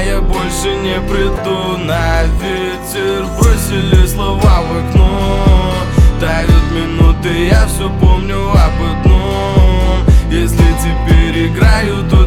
я больше не приду. На ветер бросили слова в окно. Тают минуты, я все помню об одном: если теперь играю, то